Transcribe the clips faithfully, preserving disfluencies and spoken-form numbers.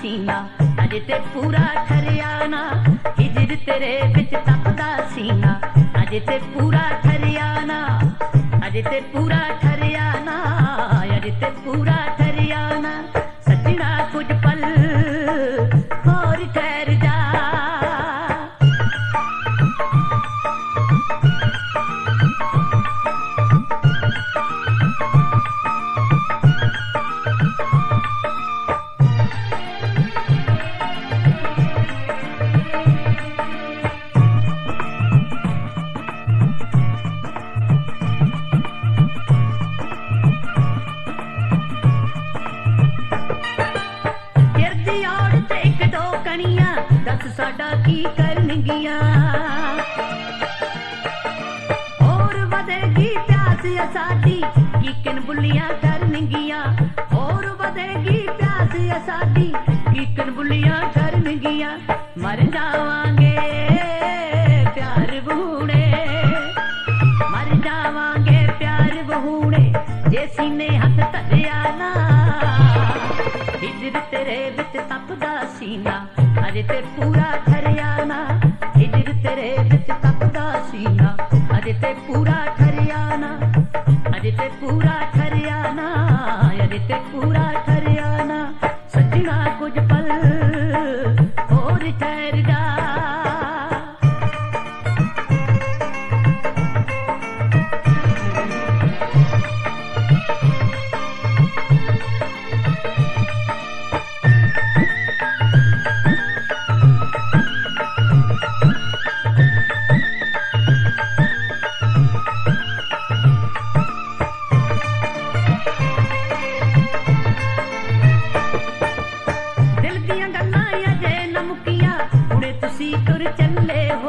सीना अजे ते पूरा ठरिया ना, हिजर तेरे बिच तपदा सीना अजे ते पूरा ठरिया ना, अजे ते पूरा ठरिया ना, अजे ते पूरा ठरिया ना। सजना कुछ पल और ठहर जा, दस साडा की करनगियां और वधेगी प्यास या साडी की किन बुलियां करनगियां, और वधेगी प्यास या साडी की किन बुलियां करनगियां। मर जावांगे प्यार बहूणे, मर जावांगे प्यार बहूणे जे सीने हथ धरिया ना, हिजर तेरे बिच तपदा सीना अजे ते पूरा ठरिया ना, हिजर तेरे बिच तपदा सीना अजे ते पूरा ठरिया ना, अजे ते पूरा ठरिया ना, अजे ते पूरा ठरिया ना। सजना कुछ पल और ठहर जा, तुर चले हो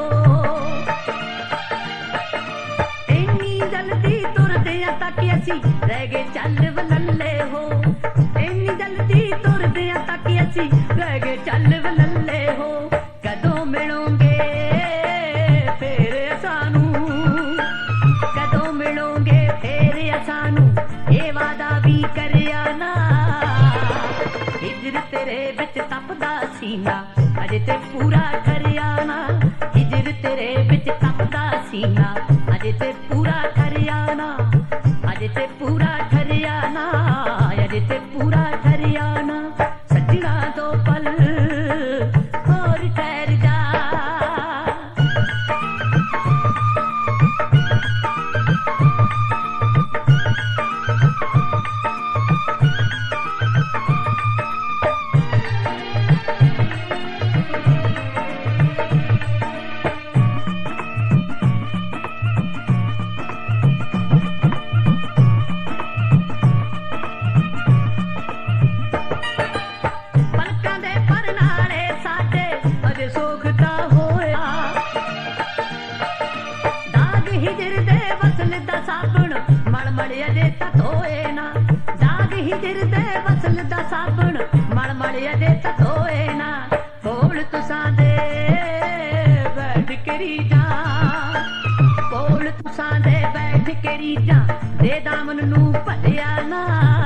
इन्नी जल्दी तुरदे तक असी रह गए चल वल्ले हो, इन्नी जल्दी तुरदे तक असी रह गए चल वल्ले हो। कदों मिलोगे फिर सानू, कदों मिलोगे फिर सानू ये वादा भी करिया ना, हिजर तेरे बिच तपदा सीना अजे ते पूरा ठरिया ना, हिजर तेरे बिच तपदा सीना अजे ते पूरा ठरिया ना, अजे ते पूरा ठरिया ना, अजे ते पूरा ठरिया ना। सजना दो पल और ठहर जा, हिजर दे वसल दा साबण मलमल अजे तोए ना, दाग हिजर दे वसल दा साबण मलमल अजे तोए ना। कोल तुसां दे बैठ करी जा, कोल तुसां दे बैठ करी जा दे दामन नू भलिया ना,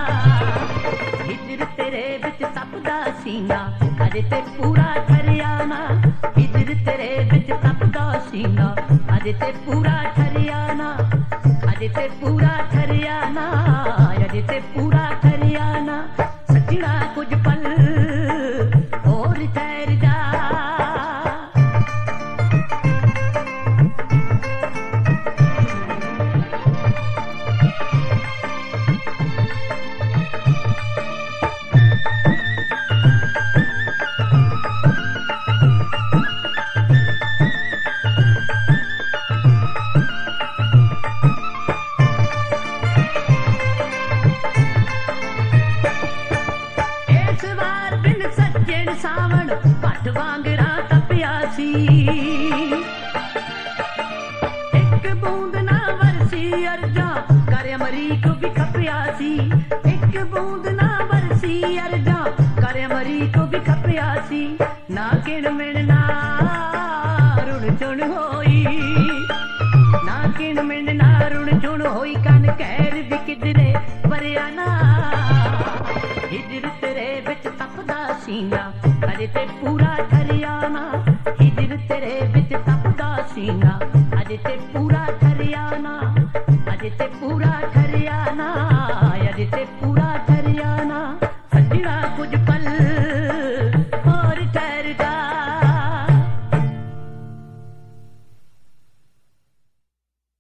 हिजर तेरे बिच तपदा सीना अजे ते पूरा ठरिया ना, हिजर तेरे बिच तपदा सीना अजे ते पूरा ठरिया ना, अजे ते पूरा ठरिया ना, अजे ते पूरा ठरिया ना। सजना कुछ पल और ठहर जा, सावण पट वांगरा तपिया सी, एक बूंद ना वरसी अर्जा कर अमरीक भी खपिया सी, एक बूंद ना वरसी अर्जा कर अमरीक भी खपिया सी। ना किण मिलना रुण चुन होई, ना किण मिलना रुण चुन होई, कन कहर भी किधरे वरिया ना, हिजर तेरे बिच तपदा सीना ਦੇ